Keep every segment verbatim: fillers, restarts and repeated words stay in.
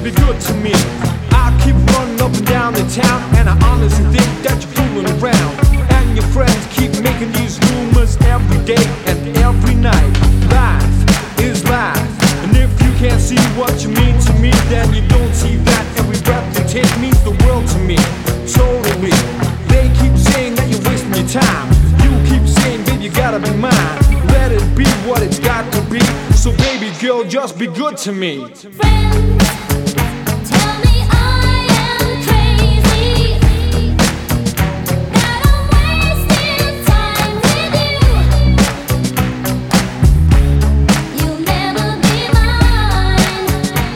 be good to me. I keep running up and down the town, and I honestly think that you're fooling around. And your friends keep making these rumors every day and every night. Life is life, and if you can't see what you mean to me, then you don't see that every breath you take means the world to me. Totally. They keep saying that you're wasting your time. You keep saying, babe, you gotta be mine. Let it be what it's got to be. So baby girl, just be good to me. Friends tell me I am crazy, that I'm wasting time with you. You'll never be mine.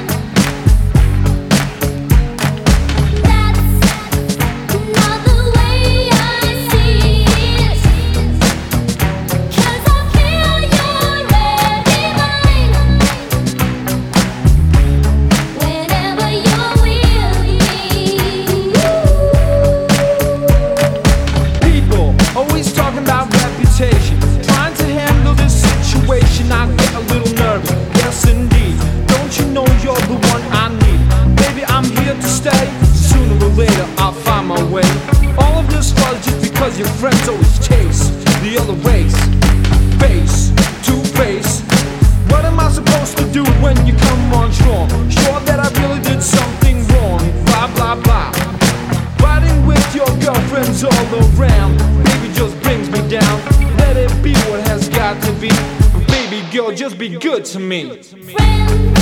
That's not the way I see it, 'cause I feel you're already mine. Whenever you're with me, People always talking about reputation, trying to handle this situation. I get a little nervous, yes indeed. Don't you know you're the one I need? Baby, I'm here to stay. Sooner or later I'll find my way. All of this was just because your friends always chase the other race. Face to face. What am I supposed to do when you come on strong? Sure that I really did something wrong. Blah blah blah. Fighting with your girlfriends all around, baby, just brings me down. Let it be what has got to be. Baby girl, just be good to me. friends